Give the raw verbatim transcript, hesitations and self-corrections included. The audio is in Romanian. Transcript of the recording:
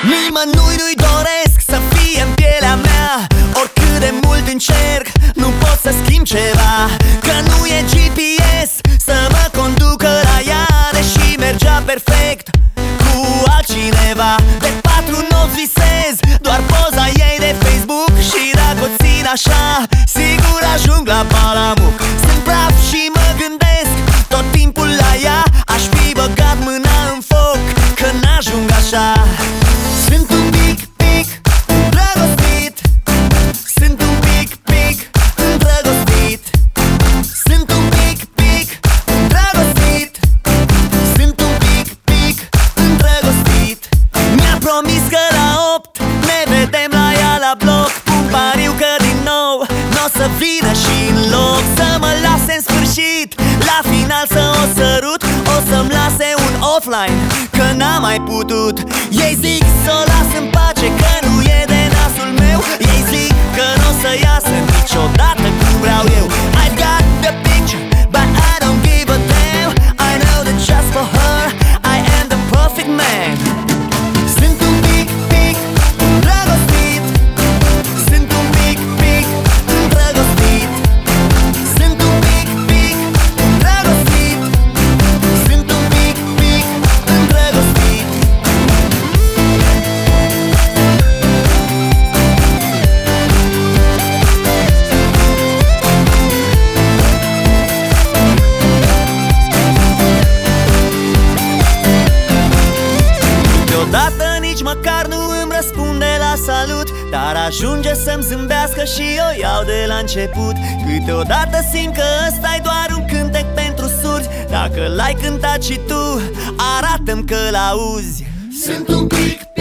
Nimănui nu-i doresc să fie în pielea mea. Oricât de mult încerc, nu pot să schimb ceva. Că nu e G P S să mă conducă la ea, deși mergea perfect cu altcineva. De patru nopți visez doar poza ei de Facebook, și dacă o țin așa, sigur ajung la Balamuc. Sunt praf și mă gândesc tot timpul la ea. Aș fi băgat mâna în foc că n-ajung așa. Sunt un pic, pic îndrăgostit. Sunt un pic, pic îndrăgostit. Sunt un pic, pic îndrăgostit. Sunt un pic, pic îndrăgostit. Mi-a promis că la opt ne vedem la ea la bloc. Pun pariu că din nou n-o să vină și în loc să mă lase în sfârșit, la final să o sărut, o să-mi lase un offline, că n-am mai putut. Ei zic să o las în pace, că nu e de nasul meu. Ei zic că n-o să iasă niciodată cum vreau eu. I've got the picture, but I don't give a damn. I know that just for her I am the perfect man. Sunt un pic, pic îndrăgostit. Sunt un pic, pic îndrăgostit. Sunt un pic, pic îndrăgostit. Sunt un pic, pic îndrăgostit. Câteodată nici măcar nu îmi răspunde la salut, dar ajunge să-mi zâmbească și o iau de la început. Câteodată simt că ăsta-i doar un cântec pentru surzi. Dacă l-ai cântat și tu, arată-mi că l-auzi. Sunt un pic